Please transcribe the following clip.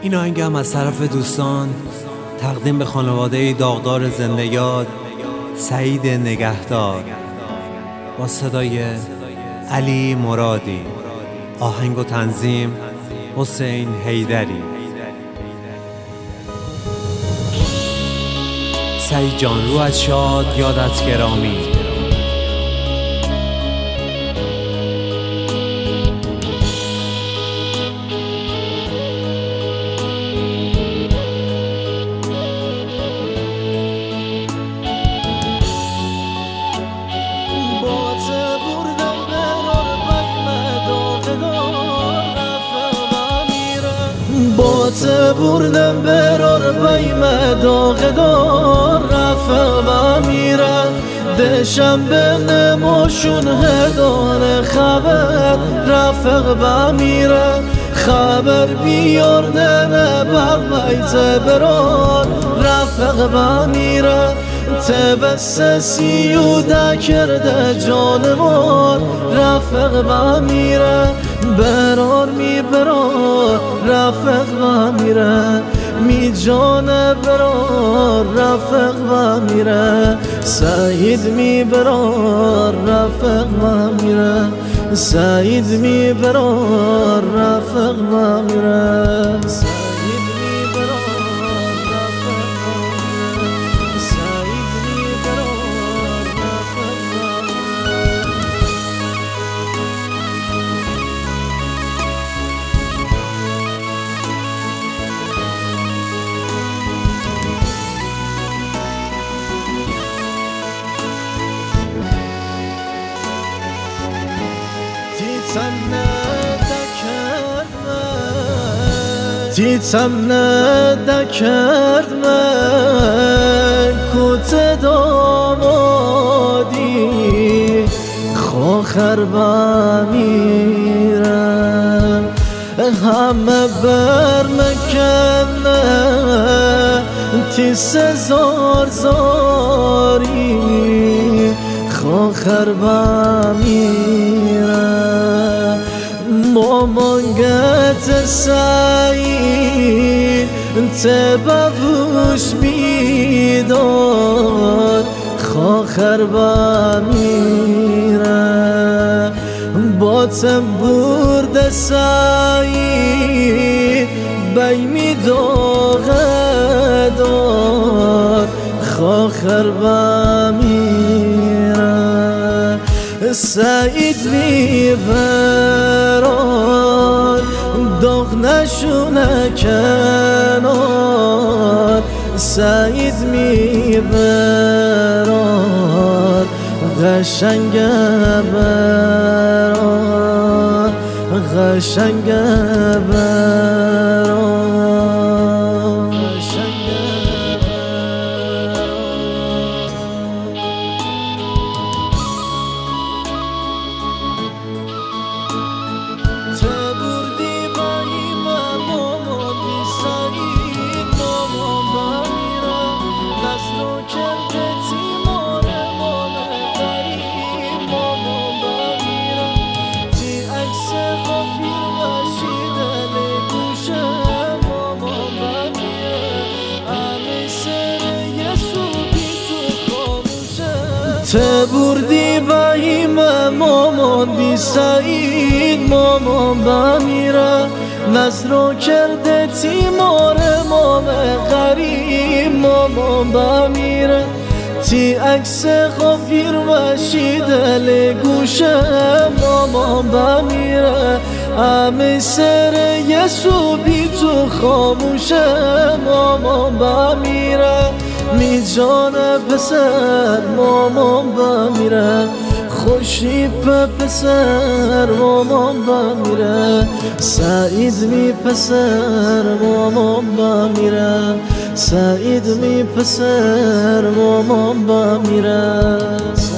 این آهنگم از طرف دوستان تقدیم به خانواده داغدار زنده یاد سعید نگهدار با صدای علی مرادی. آهنگ و تنظیم حسین حیدری. سعید جان روحت شاد، یادت گرامی. بات بردم برار بایم داغدار رفق با میره دشم به نماشون هدان خبر رفق با میره خبر بیاردن بغیت برار رفق با میره تبسسی و ده کرده جانمان رفق با میره برار می برار رفق با میره می جان برار رفق با میره سعید می برار رفق با میره سعید می برار رفق با میره سعید می برار رفق با میره سعید می برار رفق با میره تیتم نده کرد من کت دامادی خوخر با میرم همه بر مکنه تیس زار زاری خوخر با میرم مامانگت سعید تبوش میداد خوخر با میره باتم برد سعید بیمی داغدار خوخر با میره سعید میبران داغ نشونه کنار سعید میبران قشنگ بران قشنگ بران قشنگ تبردی بایم مامان بی سعید مامان با میره نظرو کرده تیمار مام غریب مامان با میره تی عکس غفیر وشی دل گوشه مامان با میره همه سر یسو بی تو خاموشه مامان با میره می جان پسر مامان با میره خوشی پسر مامان با میره سعید می پسر مامان با میره سعید می پسر مامان با میره